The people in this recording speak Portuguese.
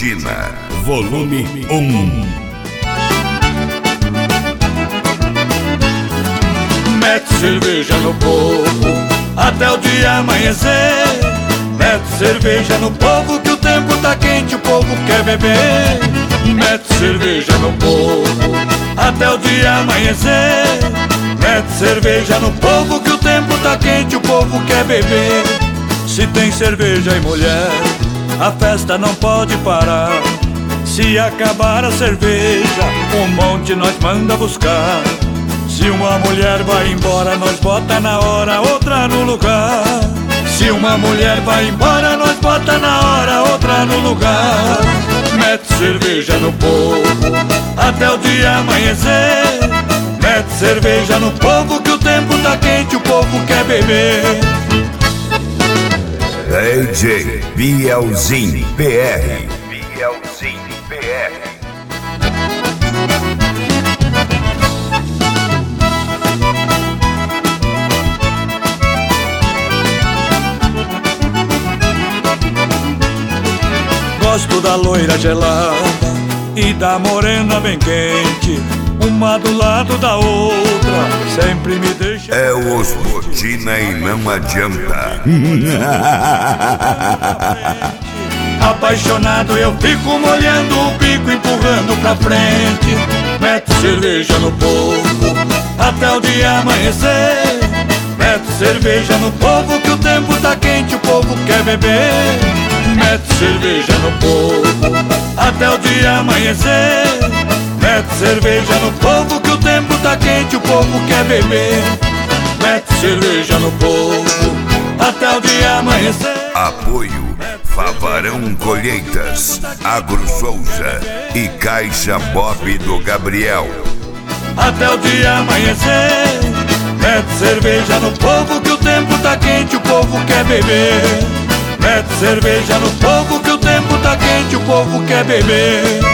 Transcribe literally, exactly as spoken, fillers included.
Rotina, volume um. Mete cerveja no povo até o dia amanhecer. Mete cerveja no povo que o tempo tá quente, o povo quer beber. Mete cerveja no povo até o dia amanhecer. Mete cerveja no povo que o tempo tá quente, o povo quer beber. Se tem cerveja e mulher, a festa não pode parar. Se acabar a cerveja, um monte nós manda buscar. Se uma mulher vai embora, nós bota na hora outra no lugar. Se uma mulher vai embora, nós bota na hora outra no lugar. Mete cerveja no povo até o dia amanhecer. Mete cerveja no povo que o tempo tá quente, o povo quer beber. D J Bielzinho P R. Bielzinho P R. Gosto da loira gelada e da morena bem quente, uma do lado da outra, sempre me deixa. É os Rotina e não adianta. Apaixonado eu fico molhando o bico, empurrando pra frente. Mete cerveja no povo até o dia amanhecer. Mete cerveja no povo que o tempo tá quente, o povo quer beber. Mete cerveja no povo até o dia amanhecer. Mete cerveja no povo que o tempo tá quente, o povo quer beber. Mete cerveja no povo até o dia amanhecer. Apoio Favarão Colheitas, Agro Souza e Caixa Bob do Gabriel. Até o dia amanhecer. Mete cerveja no povo que o tempo tá quente, o povo quer beber. Mete cerveja no povo que o tempo tá quente, o povo quer beber.